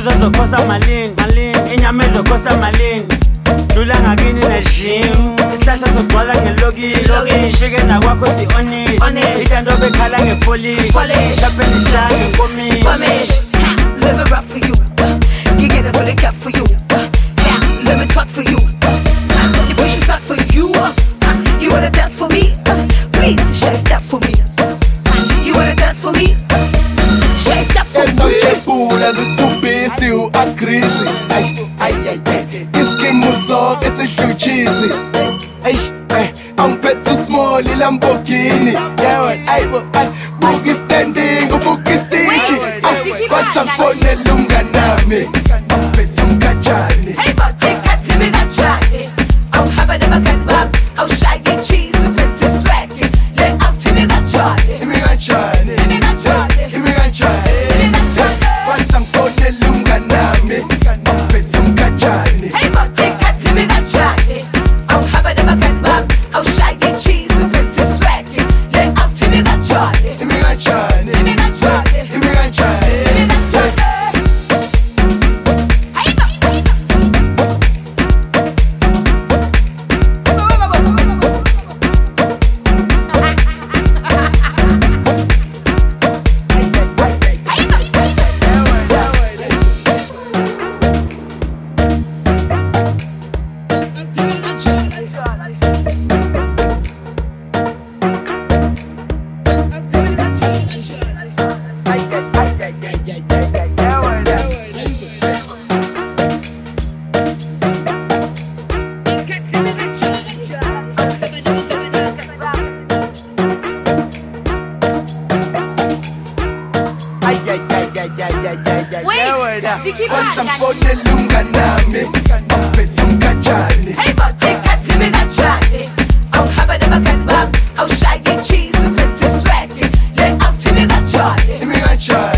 Zokosta malini, inyama ezokosta malini. Dula ngakini ne-gym isithatha sogcwala ngeloki ifike nakwakho si-honest ithando bekhala nge-folish shape lisha ngenkomishi. Live it rough for you, you get it for the gap for you. Let me talk for you, you push your start for you. You wanna dance for me? Please share step for me. You wanna dance for me? Share step for me. Esawujebula zithumbi still agrisi. Iskimu soke sihlutshisi. Angiphethe small Lamborghini. Buki standing, buki stitchy. But I'm phone lunganami. Angiphethe umkajani. Hey, but they can't let me not try it. I'll have a never get back. I'll shy and cheese and pretty swag. Let out to me that try it. Give me that try it. Give me that try it. Give me that try it. Give me that try it. But I'm phone lunganami. Angiphethe umkajani. Hey, but they can't let me not try it. I'll have a never get back. I'll shy and cheese and pretty swag. Let out to me that try it. Give me that try it. Give me that try it. Give me that try it. Give me that try it. Hey, but they can't let me not try it. I'll have a never get back. I'll shy and cheese and pretty swag. Let out to me that try it. Give me that try